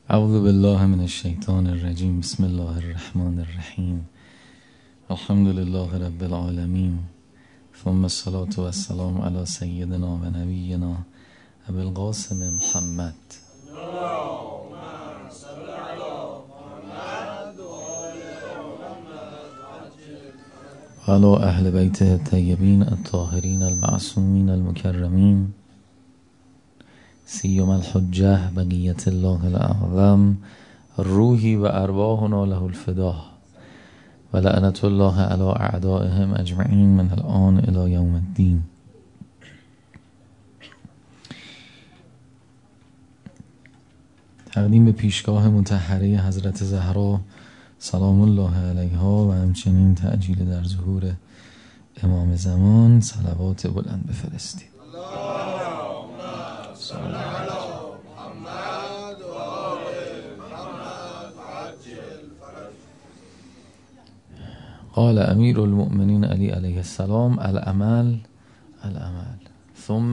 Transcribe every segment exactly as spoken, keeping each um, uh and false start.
اعوذ بالله من الشیطان الرجیم. بسم الله الرحمن الرحیم. الحمد لله رب العالمین، ثم الصلاة والسلام علی سیدنا و نبینا ابی القاسم محمد و علی اهل بیته الطیبین الطاهرین المعصومین المکرمین، سیما الحجه بقیت الله الاعظم روحی و ارواحنا له الفداء و لعنت الله علی اعدائهم اجمعین من الان الی یوم الدین. تقدیم به پیشگاه مطهره حضرت زهرا سلام الله علیها و همچنین تعجیل در ظهور امام زمان صلوات بلند بفرستید. قال امیر المؤمنین علی علیه السلام العمل العمل ثم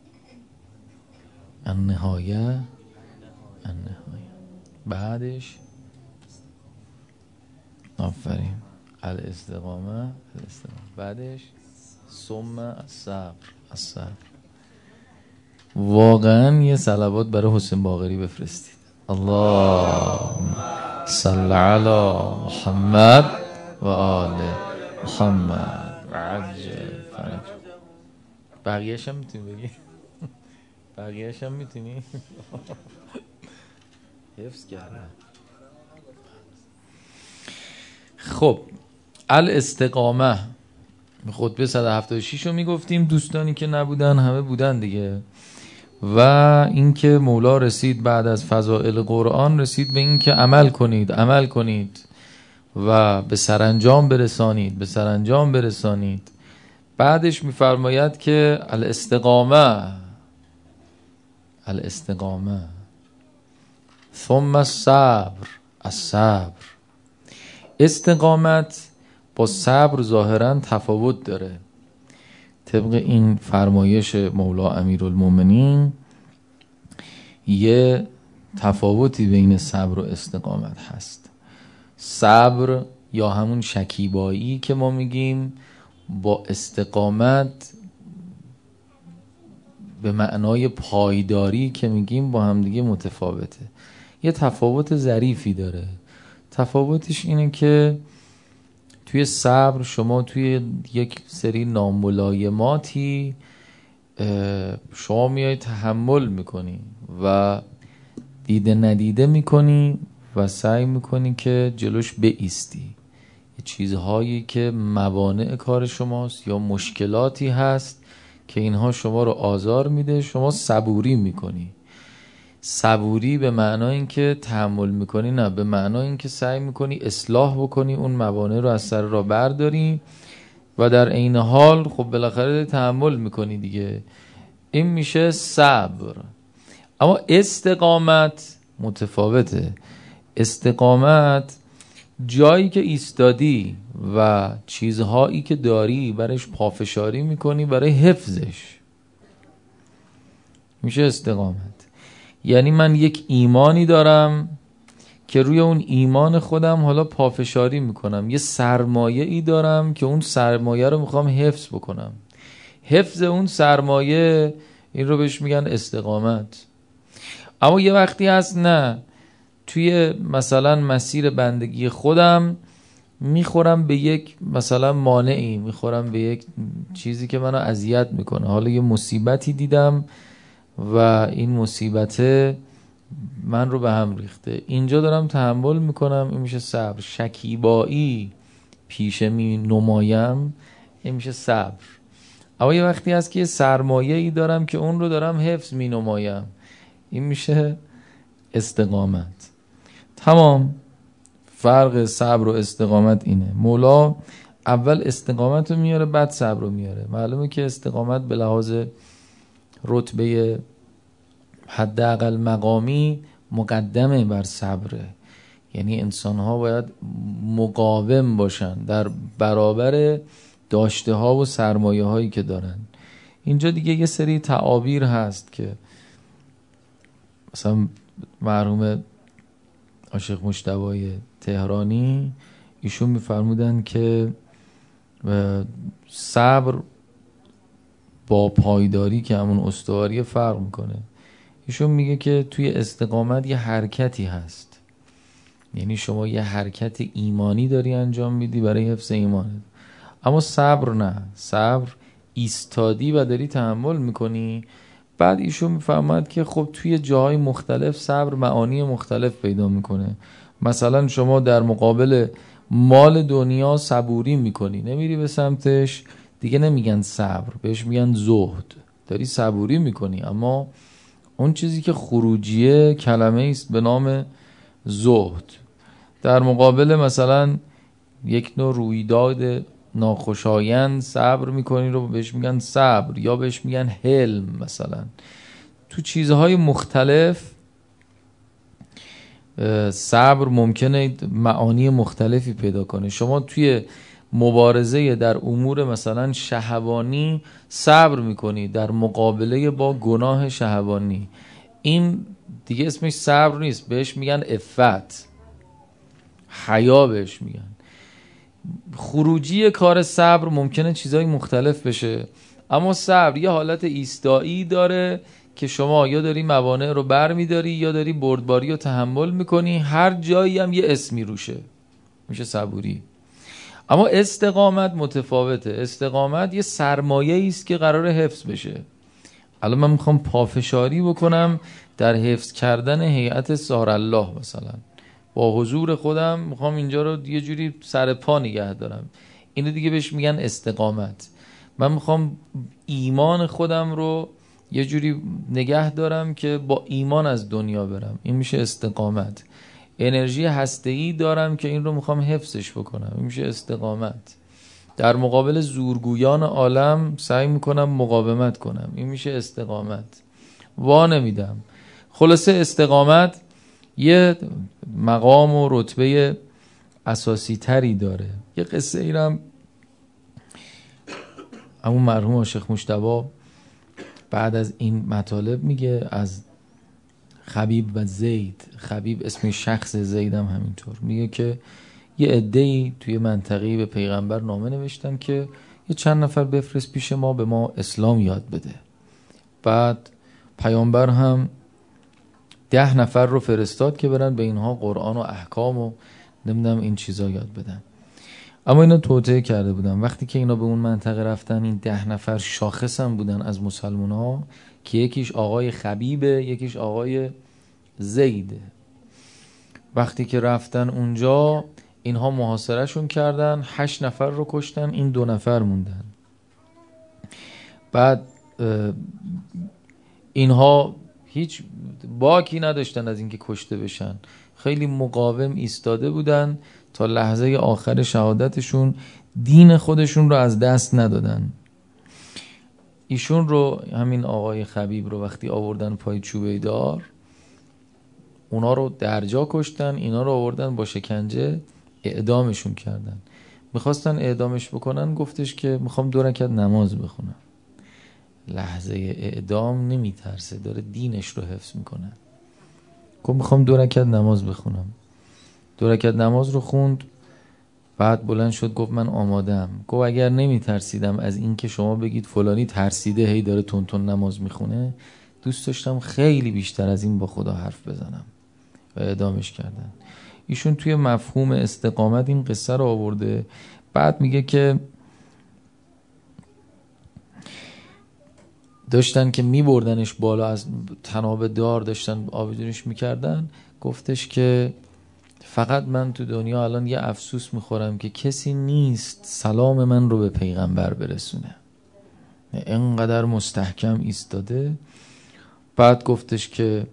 النهایه النهایه بعدش آفرین الاستقامه الاستقامه بعدش ثم الصبر الصبر. واقعا یه صلوات برای حسین باقری بفرستید. اللهم صل علی محمد و آل محمد و عجل فرج. بقیه‌اش هم میتونی بگی؟ بقیه‌اش هم میتونی؟ حفظ کردم. خب الاستقامه خطبه صد و هفتاد و شش رو میگفتیم. دوستانی که نبودن همه بودن دیگه. و اینکه مولا رسید بعد از فضائل قرآن رسید به اینکه عمل کنید عمل کنید و به سرانجام برسانید به سرانجام برسانید. بعدش میفرماید که الاستقامه الاستقامه ثم الصبر الصبر. استقامت با صبر ظاهرا تفاوت داره. طبق این فرمایش مولا امیرالمومنین یه تفاوتی بین صبر و استقامت هست. صبر یا همون شکیبایی که ما میگیم با استقامت به معنای پایداری که میگیم با همدیگه متفاوته. یه تفاوت ظریفی داره. تفاوتش اینه که توی صبر شما توی یک سری ناملایماتی شما میای تحمل میکنی و دیده ندیده میکنی و سعی میکنی که جلوش بایستی. یه چیزهایی که موانع کار شماست یا مشکلاتی هست که اینها شما رو آزار میده، شما صبوری میکنی. صبوری به معنای اینکه تحمل میکنی، نه، به معنای اینکه سعی میکنی اصلاح بکنی، اون موانع رو از سر راه برداری و در عین حال خب بالاخره تحمل میکنی دیگه. این میشه صبر. اما استقامت متفاوته. استقامت جایی که ایستادی و چیزهایی که داری برایش پافشاری میکنی برای حفظش میشه استقامت. یعنی من یک ایمانی دارم که روی اون ایمان خودم حالا پافشاری میکنم. یه سرمایه ای دارم که اون سرمایه رو میخوام حفظ بکنم. حفظ اون سرمایه، این رو بهش میگن استقامت. اما یه وقتی هست نه، توی مثلا مسیر بندگی خودم میخورم به یک مثلا مانعی، میخورم به یک چیزی که منو اذیت میکنه. حالا یه مصیبتی دیدم و این مصیبته من رو به هم ریخته. اینجا دارم تحمل میکنم. این میشه صبر. شکیبایی پیش می نمایم، این میشه صبر. اما یه وقتی هست که یه سرمایه ای دارم که اون رو دارم حفظ می نمایم، این میشه استقامت. تمام. فرق صبر و استقامت اینه. مولا اول استقامت رو میاره بعد صبر رو میاره. معلومه که استقامت به لحاظ رتبه حداقل مقامی مقدمه بر صبره. یعنی انسان ها باید مقاوم باشن در برابر داشته ها و سرمایه هایی که دارن. اینجا دیگه یه سری تعابیر هست که مثلا مرحوم عاشق مجتبی تهرانی، ایشون میفرمودن که صبر با پایداری که همون استواری فرق میکنه. ایشون میگه که توی استقامت یه حرکتی هست، یعنی شما یه حرکت ایمانی داری انجام میدی برای حفظ ایمانت، اما صبر نه، صبر ایستادی و داری تحمل میکنی. بعد ایشون میفهمد که خب توی جاهای مختلف صبر معانی مختلف پیدا میکنه. مثلا شما در مقابل مال دنیا صبوری میکنی، نمیری به سمتش، دیگه نمیگن صبر، بهش میگن زهد. داری صبوری میکنی، اما اون چیزی که خروجیه کلمه است به نام زهد. در مقابل مثلا یک نوع رویداد ناخوشایند صبر میکنی رو بهش میگن صبر، یا بهش میگن حلم. مثلا تو چیزهای مختلف صبر ممکنه معانی مختلفی پیدا کنه. شما توی مبارزه در امور مثلا شهوانی صبر میکنی در مقابله با گناه شهوانی، این دیگه اسمش صبر نیست، بهش میگن عفت، حیا بهش میگن. خروجی کار صبر ممکنه چیزای مختلف بشه، اما صبر یه حالت ایستایی داره که شما یا داری موانع رو بر میداری یا داری بردباری رو تحمل میکنی، هر جایی هم یه اسمی روشه، میشه صبوری. اما استقامت متفاوته. استقامت یه سرمایه است که قرار حفظ بشه. الان من میخوام پافشاری بکنم در حفظ کردن هیئت سهرالله، مثلا با حضور خودم میخوام اینجا رو یه جوری سر پا نگه دارم، اینو دیگه بهش میگن استقامت. من میخوام ایمان خودم رو یه جوری نگه دارم که با ایمان از دنیا برم، این میشه استقامت. انرژی هسته‌ای دارم که این رو میخوام حفظش بکنم، این میشه استقامت. در مقابل زورگویان عالم سعی میکنم مقاومت کنم، این میشه استقامت. وا نمیدم. خلاصه استقامت یه مقام و رتبه اساسی تری داره. یه قصه ایرم همون مرحوم عاشق مجتبی بعد از این مطالب میگه از خبیب و زید، خبیب اسم شخص، زیدم همینطور، میگه که یه عده‌ای توی منطقه‌ای به پیغمبر نامه نوشتن که یه چند نفر بفرست پیش ما به ما اسلام یاد بده. بعد پیامبر هم ده نفر رو فرستاد که برن به اینها قرآن و احکام و نمیدونم این چیزا یاد بدن. اما اینا توطئه کرده بودن. وقتی که اینا به اون منطقه رفتن، این ده نفر شاخص هم بودن از مسلمان ها که یکیش آقای خبیبه، یکیش آقای زیده. وقتی که رفتن اونجا اینها محاصره شون کردن، هشت نفر رو کشتن، این دو نفر موندن. بعد اینها هیچ باکی نداشتن از اینکه کشته بشن، خیلی مقاوم ایستاده بودن تا لحظه آخر شهادتشون، دین خودشون رو از دست ندادن. ایشون رو، همین آقای خبیب رو، وقتی آوردن پای چوبه دار، اونا رو درجا کشتن، اینا رو آوردن با شکنجه اعدامشون کردن. میخواستن اعدامش بکنن، گفتش که میخوام دو رکعت نماز بخونم. لحظه اعدام نمیترسه، داره دینش رو حفظ میکنه. گفت میخوام دو رکعت نماز بخونم. دو رکعت نماز رو خوند، بعد بلند شد گفت من آمادم. گفت اگر نمیترسیدم از این که شما بگید فلانی ترسیده هی داره تون تون نماز میخونه، دوست داشتم خیلی بیشتر از این با خدا حرف بزنم. و اعدامش کردن. ایشون توی مفهوم استقامت این قصه رو آورده. بعد میگه که داشتن که میبردنش بالا، از تناب دار داشتن آویزونش میکردن، گفتش که فقط من تو دنیا الان یه افسوس میخورم که کسی نیست سلام من رو به پیغمبر برسونه. اینقدر مستحکم ایستاده. بعد گفتش که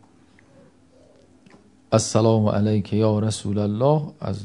السلام علیک یا رسول الله، از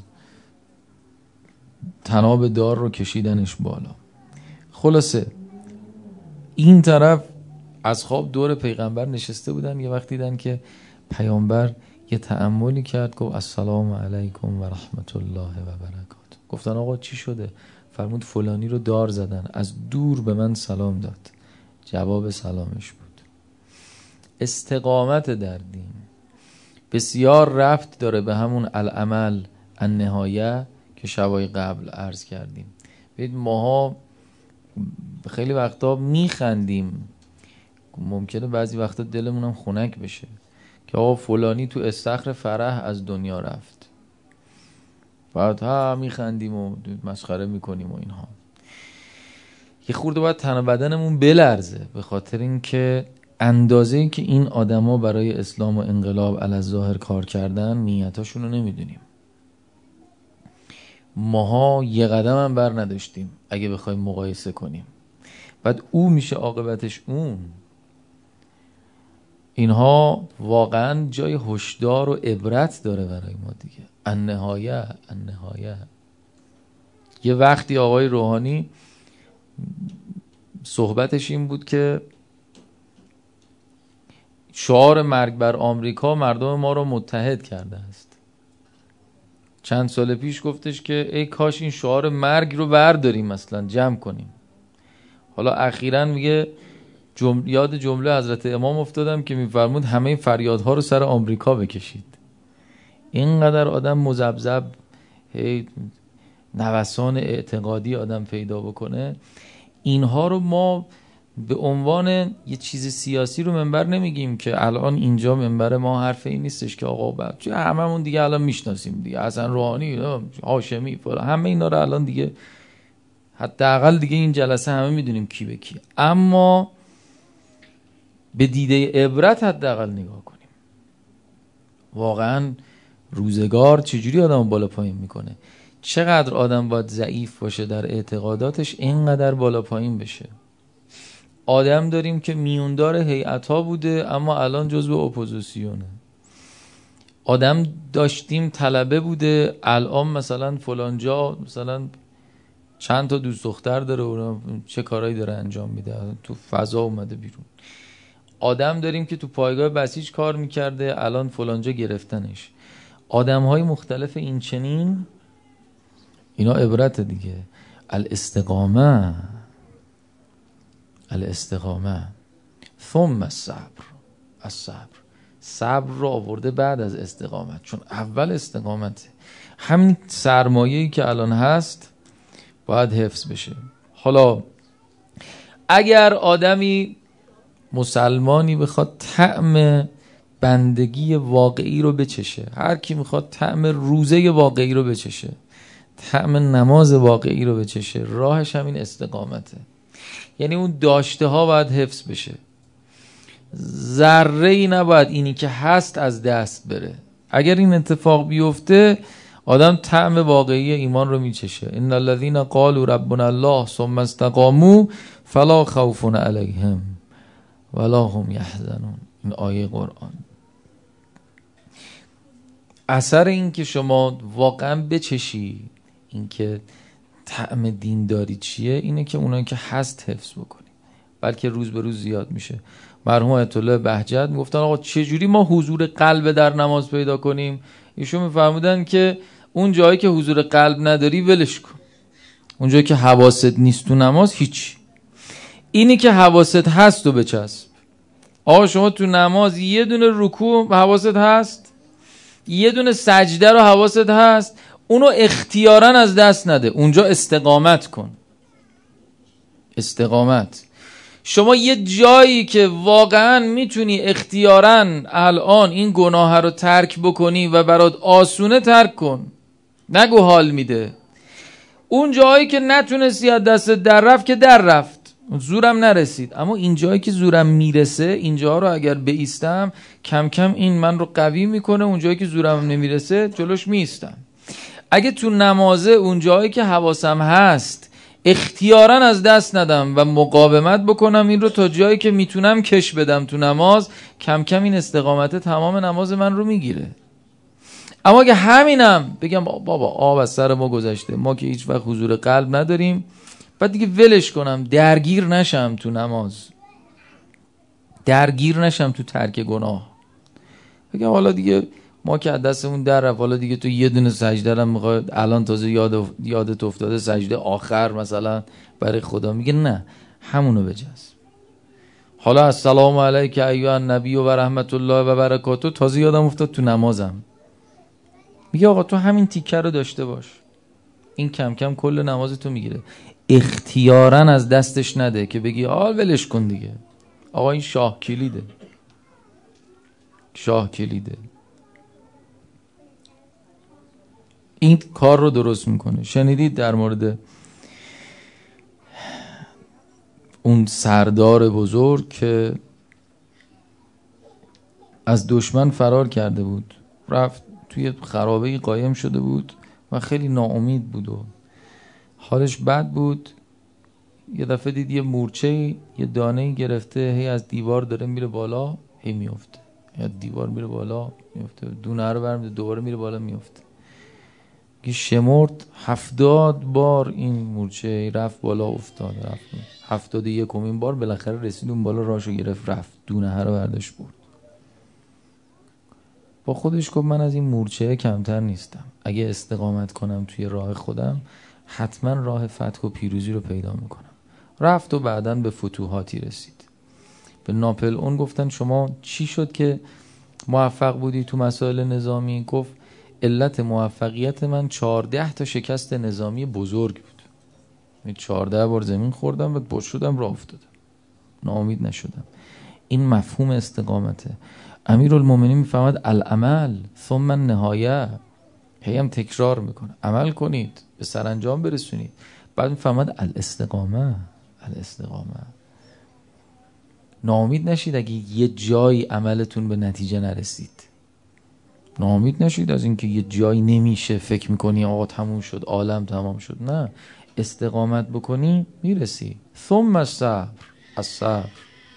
تناب دار رو کشیدنش بالا. خلاصه این طرف از خواب دور پیغمبر نشسته بودن، یه وقت دیدن که پیامبر یه تأملی کرد، گفت السلام علیکم و رحمت الله و برکاته. گفتن آقا چی شده؟ فرمود فلانی رو دار زدن، از دور به من سلام داد. جواب سلامش بود. استقامت در دین. بسیار ربط داره به همون العمل النهایه که شبای قبل عرض کردیم. ببینید ماها خیلی وقتا میخندیم، ممکنه بعضی وقتا دلمون هم خنک بشه که آقا فلانی تو استخر فرح از دنیا رفت، بعد ها میخندیم و مسخره میکنیم و اینها. یه خورده باید تن و بدنمون بلرزه، به خاطر اینکه اندازه این که این آدما برای اسلام و انقلاب علی الظاهر کار کردن نیتاشون رو نمیدونیم. ماها یه قدم هم بر نداشتیم اگه بخوایم مقایسه کنیم، بعد او میشه عاقبتش اون. اینها واقعا جای هشدار و عبرت داره برای ما دیگه. النهایه النهایه. یه وقتی آقای روحانی صحبتش این بود که شعار مرگ بر آمریکا مردم ما رو متحد کرده است. چند سال پیش گفتش که ای کاش این شعار مرگ رو برداریم مثلا جمع کنیم. حالا اخیراً میگه جمله یاد جمله حضرت امام افتادم که میفرمود همه فریادها رو سر آمریکا بکشید. اینقدر آدم مذبذب هی نوسان اعتقادی آدم پیدا بکنه، اینها رو ما به عنوان یه چیز سیاسی رو منبر نمیگیم که الان اینجا منبر ما حرف این نیستش که آقا بعد چه هممون دیگه الان میشناسیم دیگه، حسن روحانی، هاشمی، فلان، همه اینا رو الان دیگه حداقل دیگه این جلسه همه میدونیم کی به کی. اما به دیده عبرت حداقل نگاه کنیم. واقعا روزگار چجوری آدم بالا پایین میکنه؟ چقدر آدم باید ضعیف باشه در اعتقاداتش اینقدر بالا پایین بشه؟ آدم داریم که میوندار هیئت‌ها بوده اما الان جزو اپوزیسیونه. آدم داشتیم طلبه بوده الان مثلا فلان جا مثلا چند تا دوست دختر داره و چه کارهایی داره انجام میده، تو فضا اومده بیرون. آدم داریم که تو پایگاه بسیج کار میکرده الان فلان جا گرفتنش. آدم‌های مختلف این چنین، اینا عبرت دیگه. الاستقامه الاستقامه ثم الصبر. الصبر، صبر رو آورده بعد از استقامت، چون اول استقامته. همین سرمایه‌ای که الان هست باید حفظ بشه. حالا اگر آدمی مسلمانی بخواد طعم بندگی واقعی رو بچشه، هر کی میخواد طعم روزه واقعی رو بچشه، طعم نماز واقعی رو بچشه، راهش همین استقامته. یعنی اون داشته ها باید حفظ بشه، ذره ای نباید اینی که هست از دست بره. اگر این اتفاق بیفته آدم طعم واقعی ایمان رو میچشه. ان الذين قالوا ربنا الله ثم استقاموا فلا خوف علیهم ولا هم یحزنون. این آیه قرآن. اثر این که شما واقعا بچشی این که طعم دینداری چیه، اینه که اونایی که هست حفظ بکنی، بلکه روز به روز زیاد میشه. مرحوم آیت الله بهجت میگفتن آقا چجوری ما حضور قلب در نماز پیدا کنیم؟ ایشون میفرمودن که اون جایی که حضور قلب نداری ولش کن، اون جایی که حواست نیست تو نماز هیچ. اینی که حواست هست و بچسب. آقا شما تو نماز یه دونه رکوع حواست هست، یه دونه سجده رو حواست هست، اونو اختیاراً از دست نده، اونجا استقامت کن. استقامت. شما یه جایی که واقعاً میتونی اختیاراً الان این گناه رو ترک بکنی و برات آسونه ترک کن، نگو حال میده. اون جایی که نتونستی از دست در رفت که در رفت، زورم نرسید، اما این جایی که زورم میرسه اینجا رو اگر بایستم کم کم این من رو قوی میکنه، اون جایی که زورم نمیرسه جلوش میایستم. اگه تو نمازه اون جایی که حواسم هست اختیاراً از دست ندم و مقاومت بکنم این رو تا جایی که میتونم کش بدم تو نماز، کم کم این استقامت تمام نماز من رو میگیره. اما اگه همینم بگم بابا آب از سر ما گذشته، ما که هیچ وقت حضور قلب نداریم، بعد دیگه ولش کنم، درگیر نشم تو نماز، درگیر نشم تو ترک گناه، بگم حالا دیگه ما که از دستمون در رفت، حالا دیگه تو یه دونه سجده هم میخواد الان تازه یاد یادت افتاده سجده آخر مثلا برای خدا، میگه نه همونو بجز. حالا السلام علیک ایها النبی و رحمت الله و برکاته تازه یادم افتاد تو نمازم. میگه آقا تو همین تیکه رو داشته باش، این کم کم کل نمازتو میگیره. اختیاراً از دستش نده که بگی آل ولش کن دیگه. آقا این شاه کلیده، شاه کلیده. این کار رو درست میکنه. شنیدید در مورد اون سردار بزرگ که از دشمن فرار کرده بود، رفت توی خرابه‌ای قایم شده بود و خیلی ناامید بود و حالش بد بود. یه دفعه دید یه مورچه یه دانه گرفته، هی از دیوار داره میره بالا، هی میفته، یا دیوار میره بالا میفته، دونه رو برمی‌داره دوباره میره بالا میفته. که شمرد هفتاد بار این مورچه رفت بالا افتاد، رفت هفتاد یکمین بار بالاخره رسید اون بالا، راشو گرفت رفت، دونه رو برداشت برد. با خودش گفت من از این مورچه کمتر نیستم، اگه استقامت کنم توی راه خودم حتما راه فتح و پیروزی رو پیدا میکنم. رفت و بعدن به فتوحاتی رسید. به ناپل اون گفتن شما چی شد که موفق بودی تو مسائل نظامی؟ گفت علت موفقیت من چهارده تا شکست نظامی بزرگ بود. من چهارده بار زمین خوردم و بوش شدم راه افتادم، ناامید نشدم. این مفهوم استقامته. امیرالمومنین میفهمد العمل ثم النهایه، هی هم تکرار میکنه عمل کنید به سرانجام برسونید. بعد میفهمد الاستقامه، الاستقامه. ناامید نشید اگه یه جایی عملتون به نتیجه نرسید. ناامید نشید از اینکه یه جایی نمیشه، فکر میکنی آقا تموم شد، عالم تمام شد. نه، استقامت بکنی میرسی. ثم الصبر، الصبر.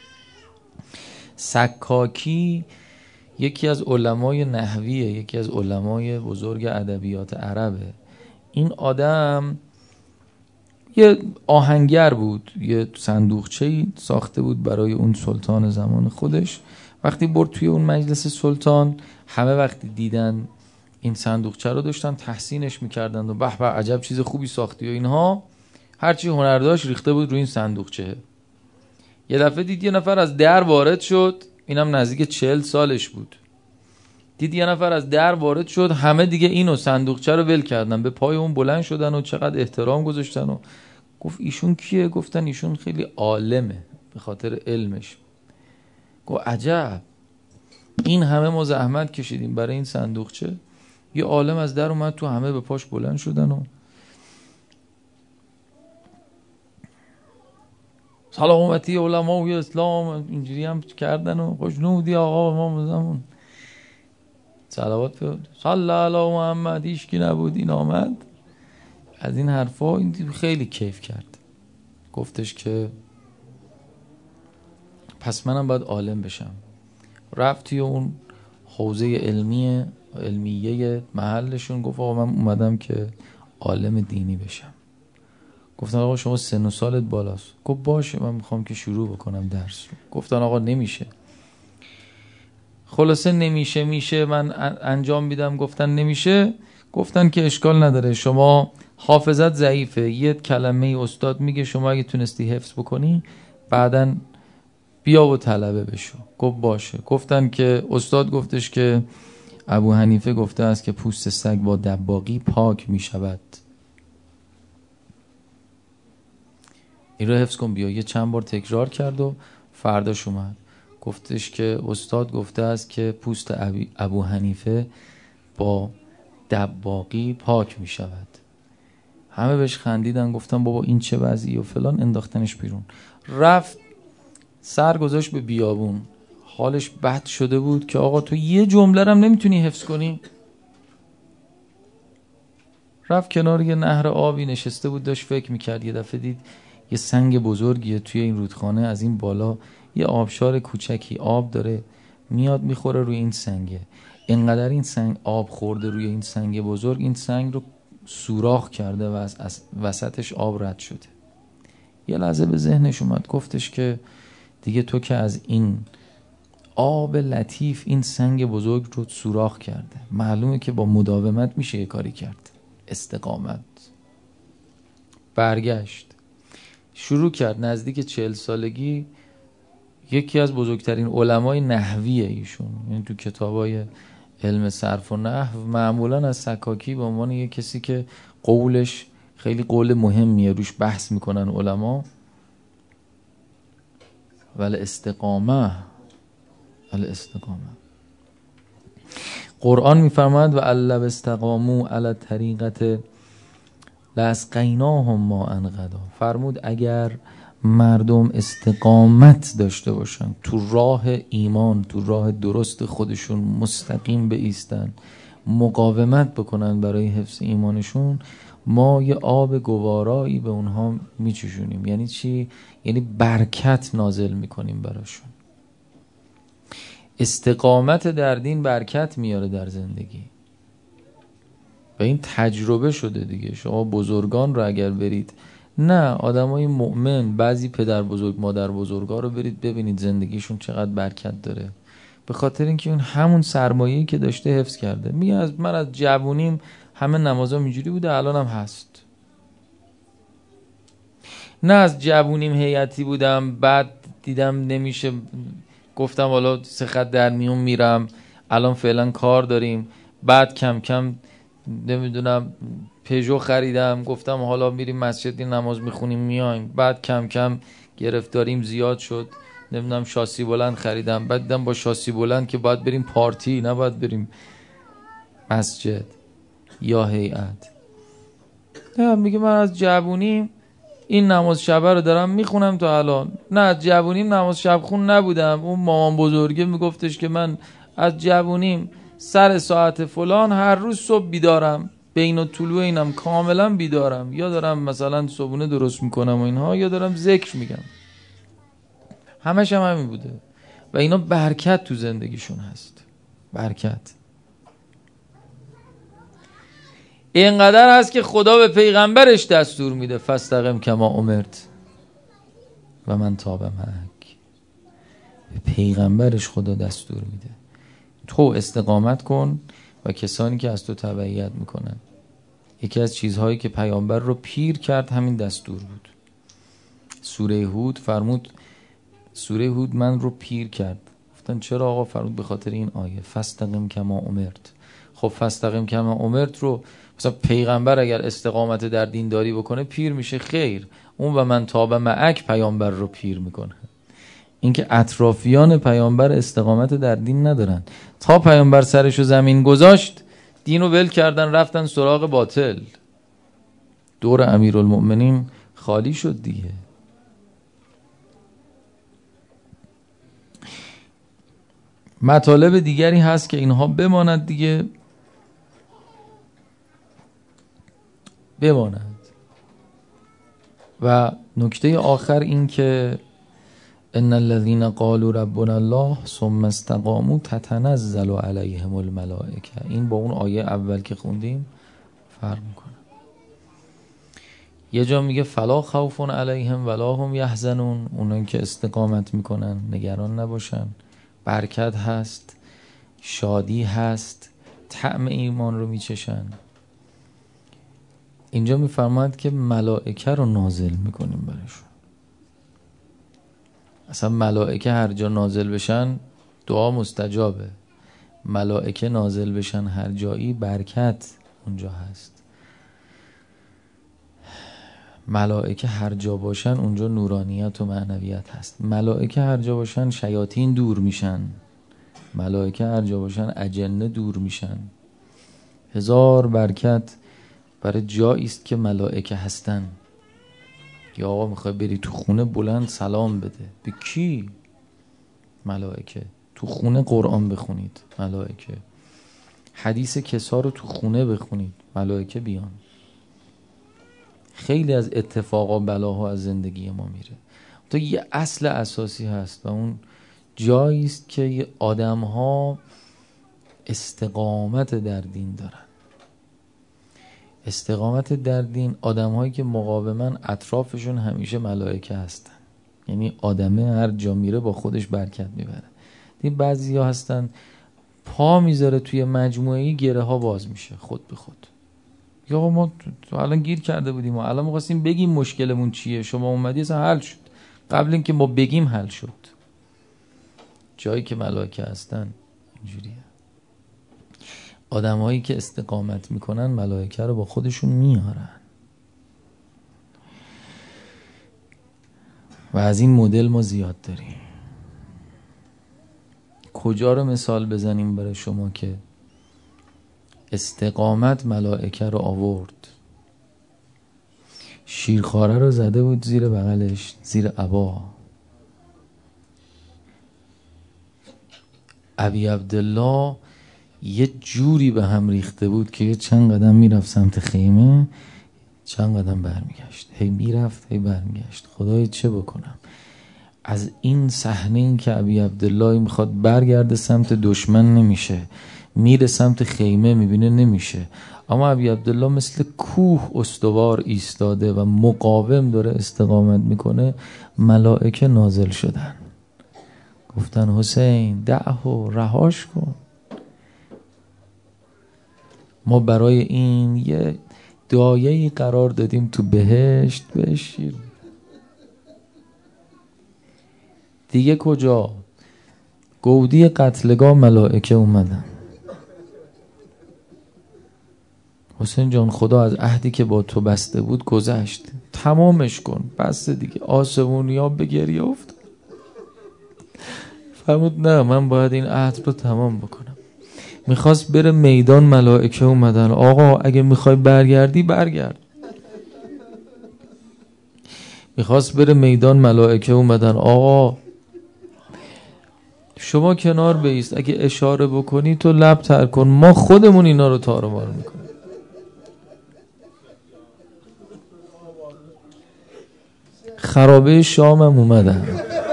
سکاکی یکی از علمای نحویه، یکی از علمای بزرگ ادبیات عربه. این آدم یه آهنگر بود، یه صندوقچه‌ای ساخته بود برای اون سلطان زمان خودش. وقتی برد توی اون مجلس سلطان، همه وقتی دیدن این صندوقچه رو داشتن تحسینش میکردن و به به عجب چیز خوبی ساختی و اینها. هرچی هنر داشت ریخته بود روی این صندوقچه. یه دفعه دید یه نفر از در وارد شد، اینم نزدیک چهل سالش بود. دید یه نفر از در وارد شد، همه دیگه اینو صندوقچه رو ول کردن، به پای اون بلند شدن و چقدر احترام گذاشتن و گفت ایشون کیه؟ گفتن ایشون خیلی عالمه به خاطر علمش. گفت عجب، این همه ما زحمت کشیدیم برای این صندوقچه، یه عالم از در اومد تو، همه به پاش بلند شدن و سلامتی علمای اسلام اینجوری هم کردن و خوشنودی آقا ما زمان صلوات به صلی علی محمد، هیچکی نبود این آمد. از این حرفا این خیلی کیف کرد. گفتش که پس منم باید عالم بشم. رفت توی اون حوزه علمی علمیه محلشون، گفت آقا من اومدم که عالم دینی بشم. گفتن آقا شما سن و سالت بالاست. گفت باشه من میخوام که شروع بکنم درس. گفتن آقا نمیشه. خلاصه نمیشه میشه من انجام میدم. گفتن نمیشه. گفتن که اشکال نداره، شما حافظت ضعیفه، یه کلمه استاد میگه شما اگه تونستی حفظ بکنی بعدن بیا و طلبه بشو. گفت باشه. گفتن که استاد گفتش که ابو حنیفه گفته است که پوست سگ با دباغی پاک میشود، این رو حفظ کن بیا. یه چند بار تکرار کرد و فرداش اومد گفتش که استاد گفته است که پوست ابو حنیفه با دباغی پاک می شود. همه بهش خندیدن، گفتن بابا این چه وضعی و فلان، انداختنش بیرون. رفت سر گذاشت به بیابون، حالش بد شده بود که آقا تو یه جمله رم نمیتونی حفظ کنی. رفت کنار یه نهر آبی نشسته بود، داشت فکر میکرد. یه دفعه دید یه سنگ بزرگیه توی این رودخانه، از این بالا یه آبشار کوچکی آب داره میاد میخوره روی این سنگه. اینقدر این سنگ آب خورده روی این سنگ بزرگ، این سنگ رو سوراخ کرده و از وسطش آب رد شده. یه لحظه به ذهنش اومد، گفتش که دیگه تو که از این آب لطیف این سنگ بزرگ رو سوراخ کرده، معلومه که با مداومت میشه یه کاری کرد. استقامت. برگشت شروع کرد. نزدیک چهل سالگی یکی از بزرگترین علمای نحویه ایشون، یعنی تو کتابای علم صرف و نحو معمولا از سکاکی به عنوان یک کسی که قولش خیلی قول مهمیه روش بحث میکنن علما. ولی استقامه ولی استقامه قرآن میفرماید و الا استقاموا علی طریقت لاسقیناهم ماء غدا. فرمود اگر مردم استقامت داشته باشن، تو راه ایمان، تو راه درست خودشون مستقیم بایستن، مقاومت بکنن برای حفظ ایمانشون، ما یه آب گوارایی به اونها میچشونیم. یعنی چی؟ یعنی برکت نازل میکنیم براشون. استقامت در دین برکت میاره در زندگی و این تجربه شده دیگه. شما بزرگان رو اگر برید، نه آدمای مؤمن، بعضی پدر بزرگ مادر بزرگا رو برید ببینید زندگیشون چقدر برکت داره، به خاطر اینکه اون همون سرمایه‌ای که داشته حفظ کرده. میگه از من از جوونیم همه نمازام اینجوری بوده، الانم هست. نه از جوونیم هیئتی بودم، بعد دیدم نمیشه، گفتم حالا سه خط در میون میرم، الان فعلا کار داریم، بعد کم کم نمیدونم پژو خریدم، گفتم حالا میریم مسجد نماز میخونیم میایم، بعد کم کم گرفتاریم زیاد شد، نمیدونم شاسی بلند خریدم، بعد دیدم با شاسی بلند که باید بریم پارتی، نه باید بریم مسجد یا هیئت. نه میگه من از جوونیم این نماز شبه رو دارم میخونم تا الان. نه از جوونیم نماز شب خون نبودم، اون مامان بزرگه میگفتش که من از جوونیم سر ساعت فلان هر روز صبح بیدارم، بین الطلوع اینم کاملا بیدارم، یا دارم مثلا صبحونه درست میکنم و اینها، یا دارم ذکر میگم. همش هم همین بوده و اینا برکت تو زندگیشون هست. برکت اینقدر هست که خدا به پیغمبرش دستور میده فاستقم کما امرت و من تاب معک. به پیغمبرش خدا دستور میده تو استقامت کن و کسانی که از تو تبعیت میکنن. یکی از چیزهایی که پیامبر رو پیر کرد همین دستور بود. سوره هود فرمود، سوره هود من رو پیر کرد. گفتن چرا آقا؟ فرمود به خاطر این آیه فاستقم کما امرت. خب فاستقم کما امرت رو مثلا پیغمبر اگر استقامت در دینداری بکنه پیر میشه؟ خیر، اون و من تاب معک پیامبر رو پیر میکنه. اینکه اطرافیان پیامبر استقامت در دین ندارن، تا پیامبر سرشو زمین گذاشت دین رو ول کردن رفتن سراغ باطل، دور امیرالمؤمنین خالی شد دیگه. مطالب دیگری هست که اینها بماند دیگه، بماند. و نکته آخر این که ان الذين قالوا ربنا الله ثم استقاموا تتنزل عليهم الملائکه، این با اون آیه اول که خوندیم فرق میکنه. یه جا میگه فلا خوف علیهم ولا هم یحزنون، اونان که استقامت میکنن نگران نباشن، برکت هست، شادی هست، طعم ایمان رو میچشن. اینجا میفرماید که ملائکه رو نازل میکنیم برشون. اصلا ملائکه هر جا نازل بشن دعا مستجابه. ملائکه نازل بشن هر جایی برکت اونجا هست. ملائکه هر جا باشن اونجا نورانیت و معنویت هست. ملائکه هر جا باشن شیاطین دور میشن. ملائکه هر جا باشن اجنه دور میشن. هزار برکت برای جایی است که ملائکه هستن. یا آقا میخوای بری تو خونه بلند سلام بده، به کی؟ ملائکه. تو خونه قرآن بخونید، ملائکه. حدیث کسا رو تو خونه بخونید، ملائکه بیان. خیلی از اتفاقا بلاها از زندگی ما میره. تو یه اصل اساسی هست و اون جایی است که آدم ها استقامت در دین دارن. استقامت در دین، آدم هایی که مقاومن اطرافشون همیشه ملائکه هستن. یعنی آدمه هر جا میره با خودش برکت میبره. این بعضی ها هستن پا میذاره توی مجموعه‌ای گره ها باز میشه خود به خود. یا ما تو الان گیر کرده بودیم و الان می‌خواستیم بگیم مشکلمون چیه، شما اومدی اصلا حل شد. قبل اینکه ما بگیم حل شد. جایی که ملائکه هستن اینجوریه. آدم هایی که استقامت میکنن ملائکه رو با خودشون میارن و از این مدل ما زیاد داریم. کجا رو مثال بزنیم برای شما که استقامت ملائکه رو آورد؟ شیرخواره رو زده بود زیر بغلش، زیر عبا. ابی عبدالله یه جوری به هم ریخته بود که چند قدم میرفت سمت خیمه، چند قدم برمیگشت، هی میرفت هی برمیگشت. خدای چه بکنم از این صحنه؟ این که ابی عبدالله میخواد برگرده سمت دشمن نمیشه، میره سمت خیمه میبینه نمیشه، اما ابی عبدالله مثل کوه استوار ایستاده و مقاوم داره استقامت میکنه. ملائکه نازل شدن، گفتن حسین دعه رهاش کن. ما برای این یه دایه‌ای قرار دادیم تو بهشت، بشیر دیگه. کجا؟ گودی قتلگاه ملائکه اومدن. حسین جان خدا از عهدی که با تو بسته بود گذشت، تمامش کن، بس دیگه. آسمونی ها به گریه افتاد. فرمود نه، من باید این عهد رو تمام بکنم. میخواست بره میدان، ملائکه اومدن. آقا اگه میخوای برگردی برگرد. میخواست بره میدان، ملائکه اومدن. آقا شما کنار بایست، اگه اشاره بکنی تو لب تر کن، ما خودمون اینا رو تارومار میکنیم. خرابه شام هم اومدن.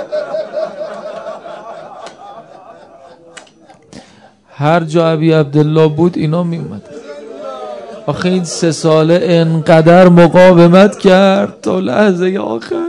هر جا ابی عبدالله بود اینا می اومدن. آخه این سه ساله انقدر مقاومت کرد تا لحظه آخر.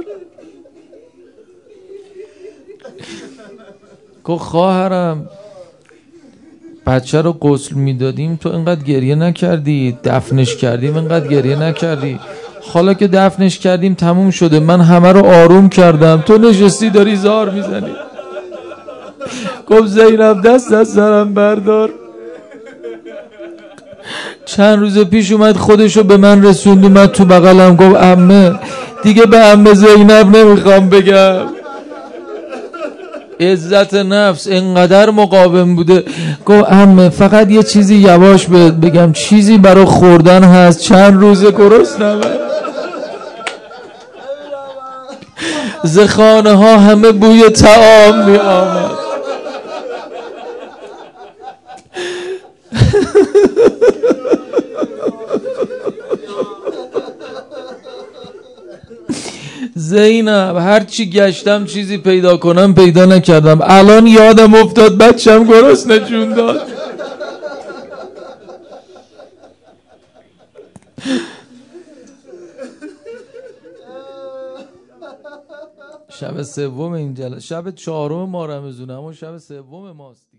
که خواهرم بچه رو غسل میدادیم تو اینقدر گریه نکردی، دفنش کردیم اینقدر گریه نکردی، حالا که دفنش کردیم تموم شده، من همه رو آروم کردم، تو نشستی داری زار میزنی. گفت زینب دست از سرم بردار. چند روز پیش اومد خودشو به من رسوند، اومد تو بغلم گفت عمه دیگه به عمه زینب نمیخوام بگم. عزت نفس انقدر مقاوم بوده. گفت عمه فقط یه چیزی یواش بهت بگم، چیزی برای خوردن هست، چند روز گرسنمه. ز خانه ها همه بوی طعام می آمد. زینب هرچی گشتم چیزی پیدا کنم پیدا نکردم، الان یادم افتاد بچم گرسنه جون داد. شب سوم این جلسه، شب چهارم ما رمضونه، اما شب سوم ماست.